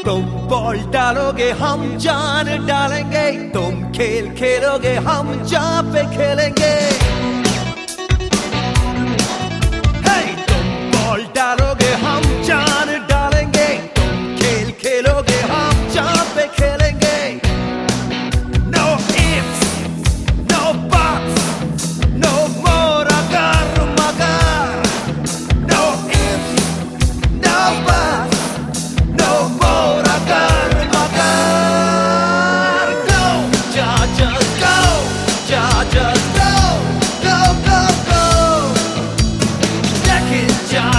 तुम बॉल डालोगे हम जान डालेंगे, तुम खेल खेलोगे हम जहाँ पे खेलेंगे। तुम बॉल डालोगे हम जान डालेंगे, तुम खेल खेलोगे हम जहाँ पे खेलेंगे। No ifs, no buts, no more agar magar. No ifs, no buts, no more agar magar. Go, ja just go, ja just go, go go go. Deck it, ja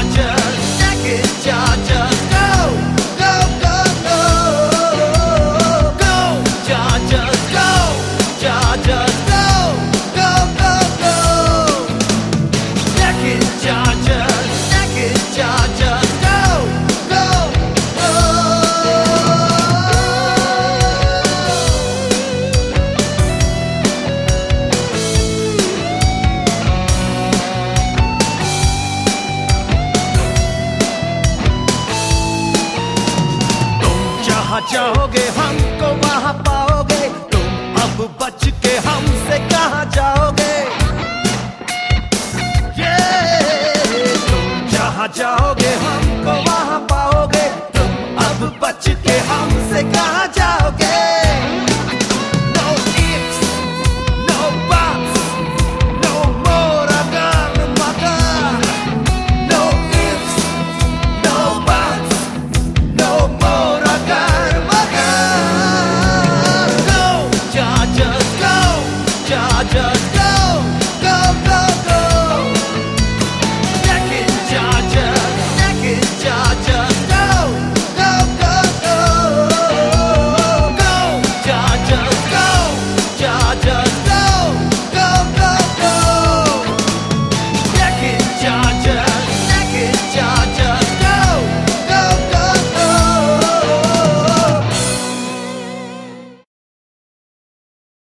just go, go go go. Go, ja just go, ja just go, go go go. Deck it, ja just go, go go. तुम जहाँ चाहोगे हमको वहाँ पाओगे, तुम अब बच के हमसे कहाँ जाओगे। तुम जहाँ जाओगे